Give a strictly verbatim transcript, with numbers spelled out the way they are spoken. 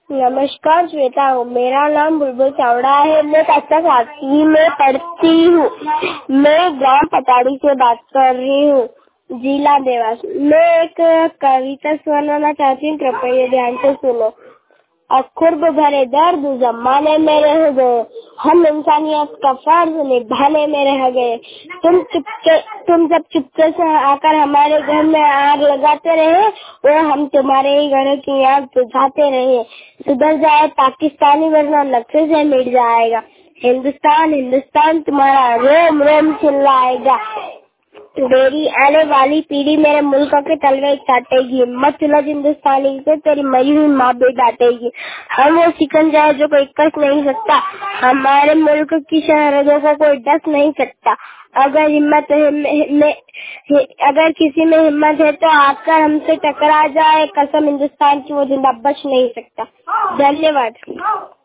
नमस्कार श्वेता हूँ। मेरा नाम बुलबुल चावड़ा है। मैं कक्षा सातवीं में पढ़ती हूँ। मैं ग्राम पताड़ी से बात कर रही हूँ, जिला देवास। मैं एक कविता सुनाना चाहती हूँ, कृपया ध्यान से सुनो। अखुर्ब भरे दर्द जमाने में रह गए, हम इंसानियत का फर्ज निभाने में रह गए। तुम चुपके तुम सब चुपके से आकर हमारे घर में आग लगाते रहे और हम तुम्हारे ही घर की आग बुझाते रहे। सुधर जाए पाकिस्तानी वरना नक्शे से मिट जाएगा। हिंदुस्तान हिंदुस्तान तुम्हारा रोम रोम चिल्लाएगा। मेरी आने वाली पीढ़ी मेरे मुल्क के तलवे काटेगी। मत उलझ हिंदुस्तानी से, तेरी मरी हुई माँ भी डांटेगी। हम वो सिकंजा है जो कोई कस नहीं सकता, हमारे मुल्क की सरहदों को कोई डस नहीं सकता। अगर हिम्मत है में, अगर किसी में हिम्मत है तो आकर हमसे टकरा जाए, कसम हिंदुस्तान की वो जिंदा बच नहीं सकता। धन्यवाद।